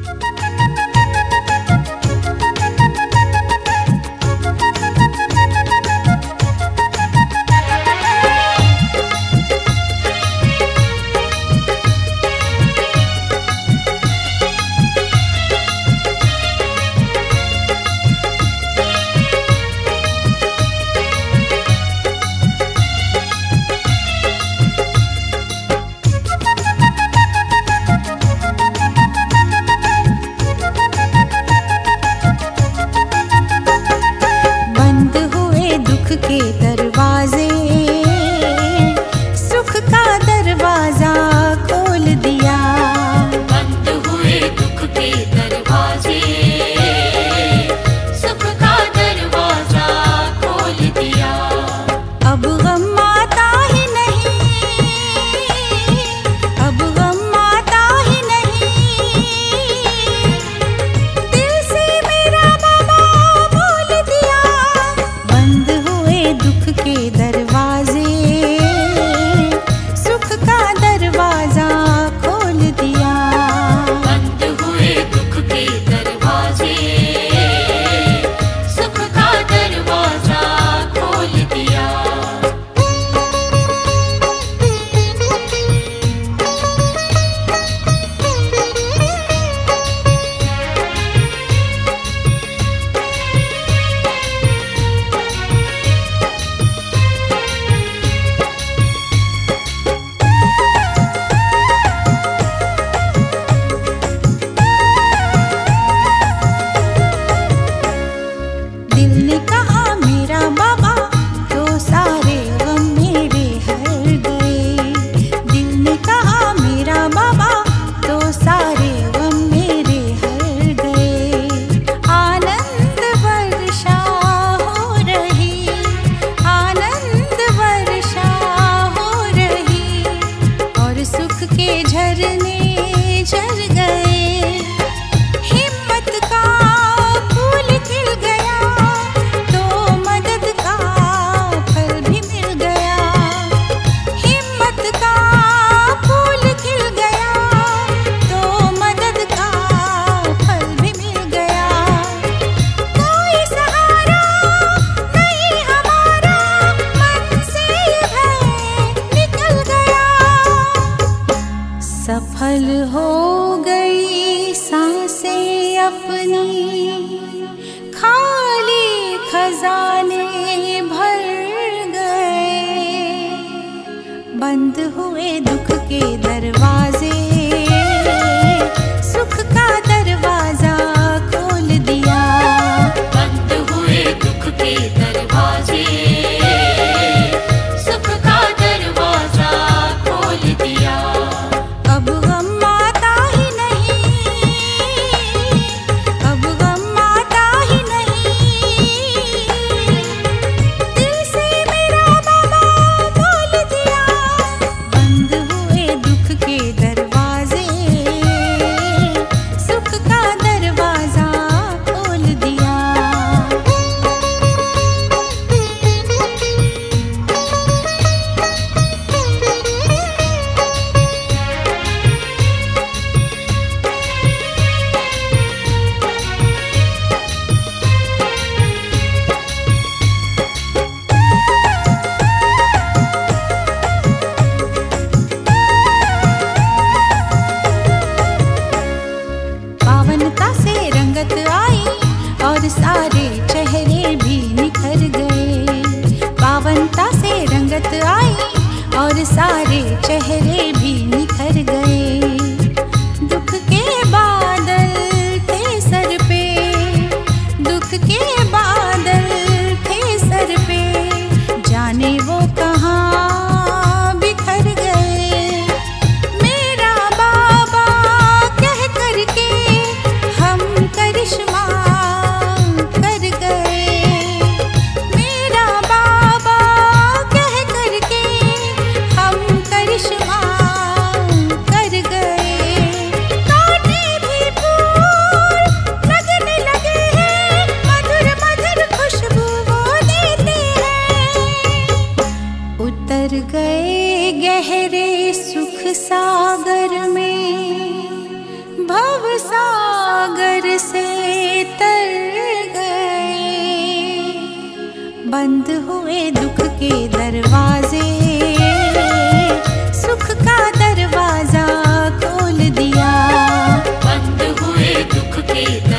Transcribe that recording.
के दरवाजे, सुख का दरवाजा खोल दिया। बंद हुए दुख के दरवाजे, सुख का दरवाजा खोल दिया। अब गम आता ही नहीं, अब गम आता ही नहीं, दिल से मेरा बाबा बोल दिया। बंद दुख के दरवाजे, सुख का दरवाजा खोल दिया। बंद हुए दुख के दरवाजे, सुख का दरवाजा खोल दिया। सफल हो गई सांसें अपनी, खाली खजाने भर गए। बंद हुए दुख के दरवाजे, सुख का दरवाजा खोल दिया। बंद हुए दुख के दरवाजे, सुख का दरवाजा खोल दिया। अब गम आता ही नहीं, अब गम आता ही नहीं, दिल से मेरा बाबा बोल दिया। बंद हुए दुख के बंद हुए दुख के दरवाजे, सुख का दरवाजा खोल दिया। बंद हुए दुख के